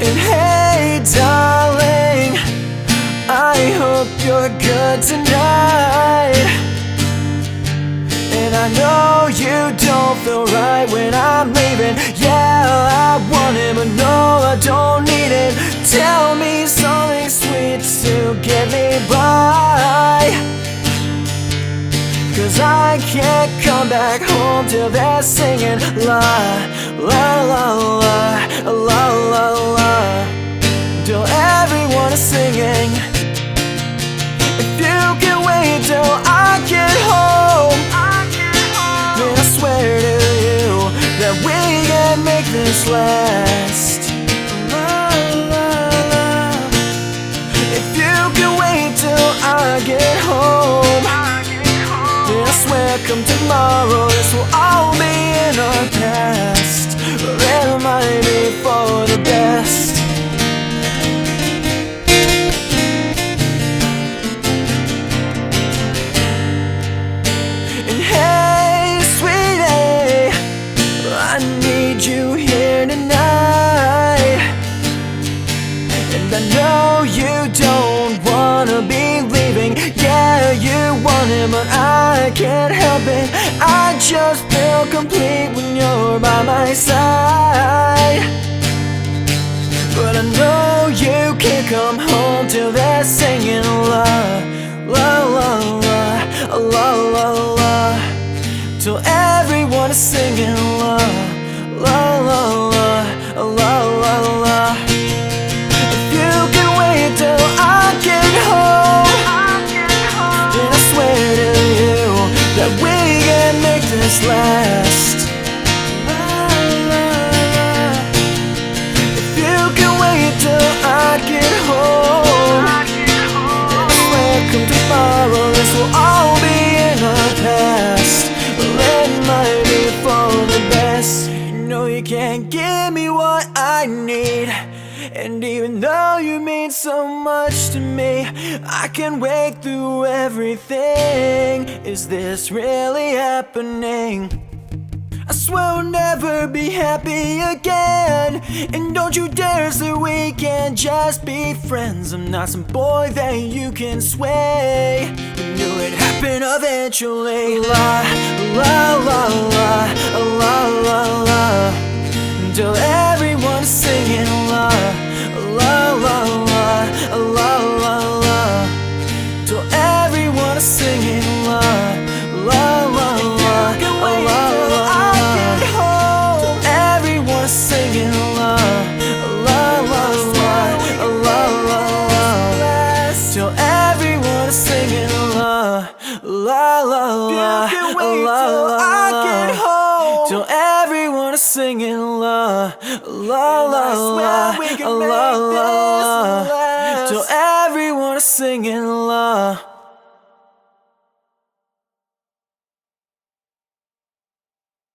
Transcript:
And hey darling, I hope you're good tonight. And I know you don't feel right when I'm leaving. Yeah, I want it, but no, I don't need it. Tell me something sweet to get me by, 'cause I can't come back home till they're singing la, la, la, la, la, la, la, till everyone is singing. If you can wait till I get home, then I swear to you that we can make this last. La, la, la. If you can wait till I get home, then I swear come tomorrow this will all be in our past, or it might be for the best. And hey sweetie, I need you here tonight. And I know you don't wanna be leaving. Yeah, you want it, but I can't help it. I just feel complete when you're by my side. But I know you can't come home till they're singing la, la, la, la, la, la, la, till everyone is singing la, la, la, la, la, la, la. If you can wait till I get home, then I swear to you that we can make this last. La, la, la. If you can wait till I get home, then I swear come tomorrow this will all be in our past, but it might be for the best. You know you can't give me what I need, and even though you mean so much to me, I can wait through everything. Is this really happening? I swear I'll never be happy again. And don't you dare say we can't just be friends. I'm not some boy that you can sway. We knew it'd happen eventually. La, la, la, la, la, la, la, until everyone's singing la, la, la, la, la, la, la, till everyone is singing la, la, la, la, la, la, la, till everyone is singing la, la, la, la, la, la, la, till everyone is singing la, la, la, la, la, la, till everyone is singing la, la, la, la, la, la, la, till everyone is singing la.